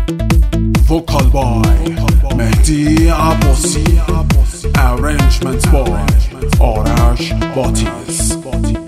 Vocal by مهدی عباسی. Arrangements by آرش باتیس.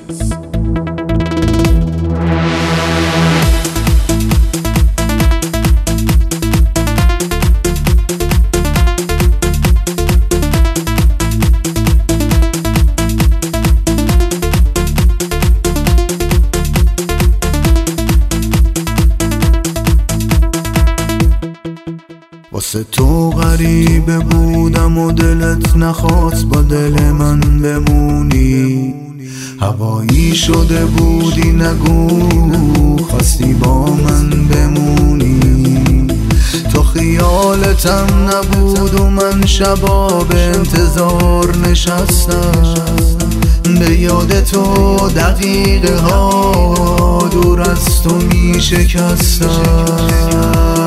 واسه تو غریبه بودم و دلت نخواست با دل من بمونی. هوایی شده بودی نگو خواستی با من بمونی. تو خیالتم نبود و من شبا به انتظار نشستم. به یاد تو دقیقه ها دور از تو می شکستم.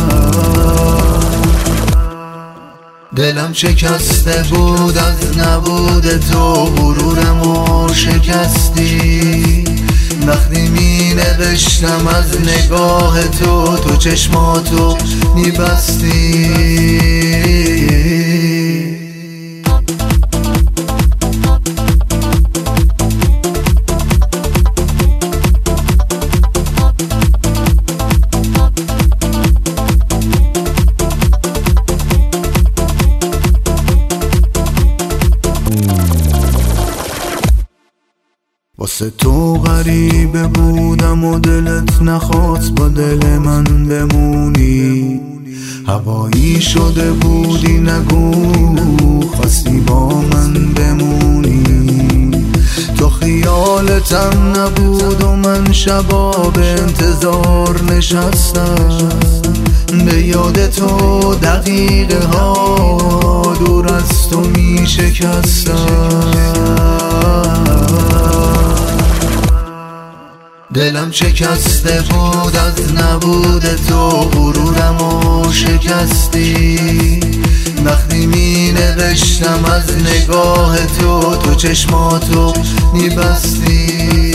دلم شکسته بود از نبود تو، غرورمو شکستی. وقتی می نوشتم از نگاه تو، تو چشماتو می بستی. واسه تو غریبه بودم و دلت نخواست با دل من بمونی. هوایی شده بودی نگو خواستی با من بمونی. تو خیالتم نبود و من شبا به انتظار نشستم. به یاد تو دقیقه ها دور از تو می شکستم. دلم شکسته بود از نبود تو، غرورمو شکستی. وقتی می نوشتم از نگاه تو، تو چشماتو می بستی.